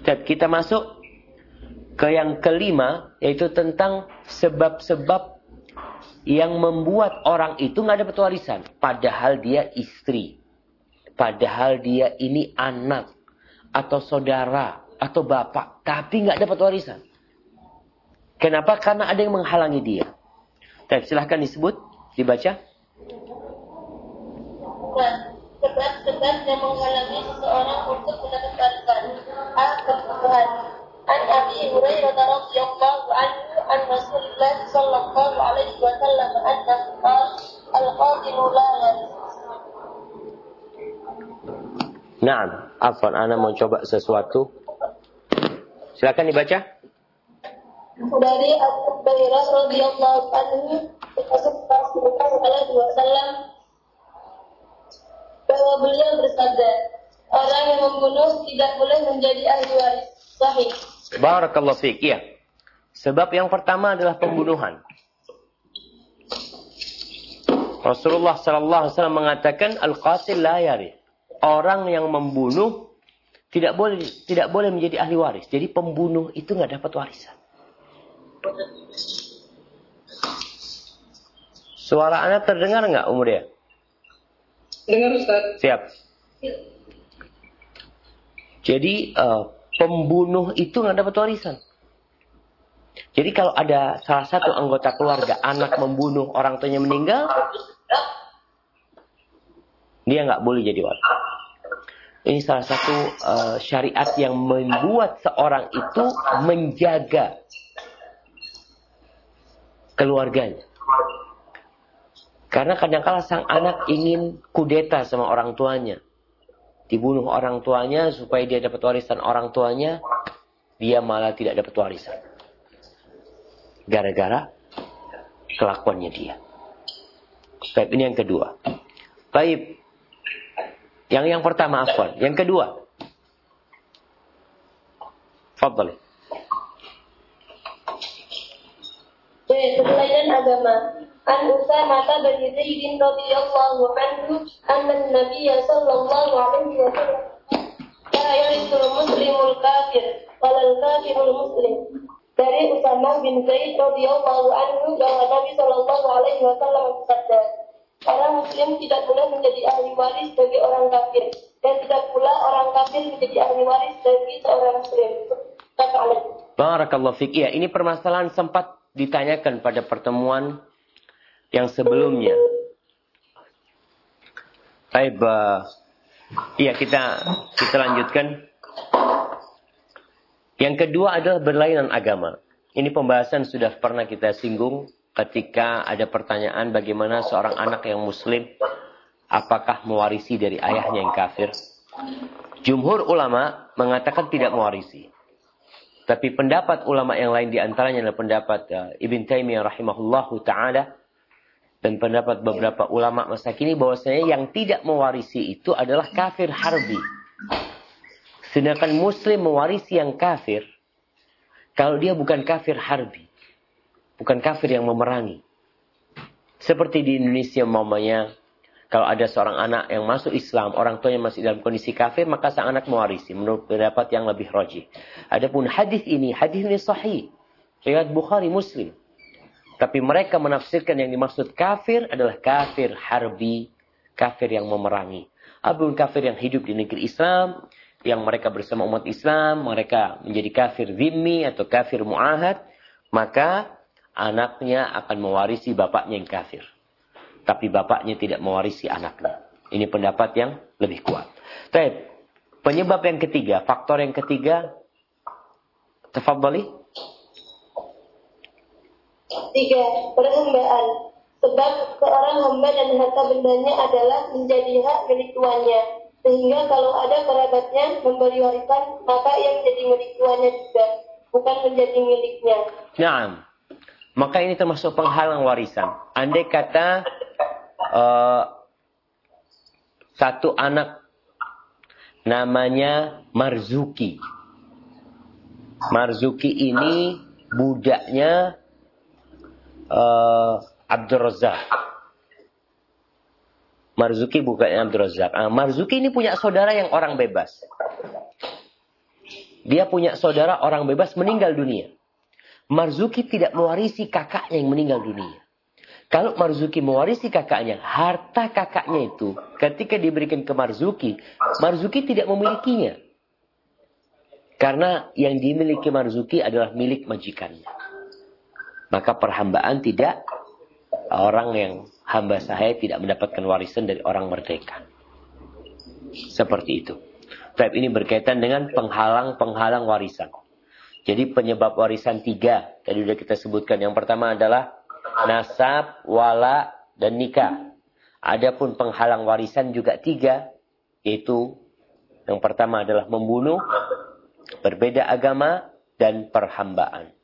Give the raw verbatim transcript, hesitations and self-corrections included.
Kita masuk ke yang kelima, yaitu tentang sebab-sebab yang membuat orang itu nggak dapat warisan. Padahal dia istri. Padahal dia ini anak. Atau saudara. Atau bapak. Tapi nggak dapat warisan. Kenapa? Karena ada yang menghalangi dia. Tapi silahkan disebut. Dibaca. Sebab-sebab yang menghalangi seseorang untuk mendapat warisan. A. Kebutuhan. An Abi Hurairah radhiyallahu anhu an Rasulullah sallallahu alaihi wasallam annahu qala al-qatilu la yaris. Naam, afwan, ana mau coba sesuatu. Silakan dibaca. Dari Abu Hurairah radhiyallahu anhu Rasulullah sallallahu alaihi wasallam bahwa beliau bersabda, orang yang membunuh tidak boleh menjadi ahli waris. Sahih. Barakallahu fiik. Ya. Sebab yang pertama adalah pembunuhan. Rasulullah sallallahu alaihi wasallam mengatakan al-qatil la yarith. Orang yang membunuh tidak boleh tidak boleh menjadi ahli waris. Jadi pembunuh itu enggak dapat warisan. Suara anak terdengar enggak, Umur ya? Dengar, Ustaz. Siap. Jadi uh, pembunuh itu nggak dapat warisan. Jadi kalau ada salah satu anggota keluarga anak membunuh orang tuanya meninggal, dia nggak boleh jadi waris. Ini salah satu uh, syariat yang membuat seorang itu menjaga keluarganya. Karena kadang-kala sang anak ingin kudeta sama orang tuanya. Dibunuh orang tuanya supaya dia dapat warisan orang tuanya. Dia malah tidak dapat warisan. Gara-gara kelakuannya dia. Baik, ini yang kedua. Baik. Yang yang pertama afwan. Yang kedua. Fadhali. Perlainan agama. An Usamah bin Zaid radhiyallahu anhu anna Nabi sallallahu alaihi wasallam la yarisul muslimul kafir walal kafirul muslim. Dari Usamah bin Zaid radhiyallahu anhu bahwa Nabi sallallahu alaihi wasallam bersabda, orang muslim tidak boleh menjadi ahli waris bagi orang kafir dan tidak pula orang kafir menjadi ahli waris bagi seorang muslim. Barakallahu fiik. Ya, ini permasalahan sempat ditanyakan pada pertemuan yang sebelumnya. Baik, uh, iya kita kita lanjutkan. Yang kedua adalah berlainan agama. Ini pembahasan sudah pernah kita singgung ketika ada pertanyaan bagaimana seorang anak yang muslim apakah mewarisi dari ayahnya yang kafir. Jumhur ulama mengatakan tidak mewarisi. Tapi pendapat ulama yang lain diantaranya adalah pendapat uh, Ibn Taimiyah rahimahullahu ta'ala. Dan pendapat beberapa ulama masa kini bahwasanya yang tidak mewarisi itu adalah kafir harbi. Sedangkan muslim mewarisi yang kafir kalau dia bukan kafir harbi. Bukan kafir yang memerangi. Seperti di Indonesia umpamanya, kalau ada seorang anak yang masuk Islam, orang tuanya masih dalam kondisi kafir, maka sang anak mewarisi menurut pendapat yang lebih rajih. Adapun hadis ini, hadis ini sahih. Riwayat Bukhari, Muslim. Tapi mereka menafsirkan yang dimaksud kafir adalah kafir harbi, kafir yang memerangi. Adapun kafir yang hidup di negeri Islam, yang mereka bersama umat Islam, mereka menjadi kafir zimmi atau kafir mu'ahad, maka anaknya akan mewarisi bapaknya yang kafir. Tapi bapaknya tidak mewarisi anaknya. Ini pendapat yang lebih kuat. Baik, penyebab yang ketiga, faktor yang ketiga, tafadhali. Tiga, perhambaan. Sebab seorang hamba dan harta bendanya adalah menjadi hak milik tuannya. Sehingga kalau ada kerabatnya memberi warisan, maka ia menjadi milik tuannya juga, bukan menjadi miliknya. Naam. Maka ini termasuk penghalang warisan. Andai kata uh, satu anak namanya Marzuki. Marzuki ini budaknya Uh, Abdul Razak. Marzuki bukannya Abdul Razak. Uh, Marzuki ini punya saudara yang orang bebas. Dia punya saudara orang bebas meninggal dunia. Marzuki tidak mewarisi kakaknya yang meninggal dunia. Kalau Marzuki mewarisi kakaknya, harta kakaknya itu ketika diberikan ke Marzuki, Marzuki tidak memilikinya. Karena yang dimiliki Marzuki adalah milik majikannya. Maka perhambaan tidak, orang yang hamba sahaya tidak mendapatkan warisan dari orang merdeka. Seperti itu. Bab ini berkaitan dengan penghalang-penghalang warisan. Jadi penyebab warisan tiga. Tadi sudah kita sebutkan. Yang pertama adalah nasab, wala, dan nikah. Adapun penghalang warisan juga tiga. Yaitu yang pertama adalah membunuh, berbeda agama, dan perhambaan.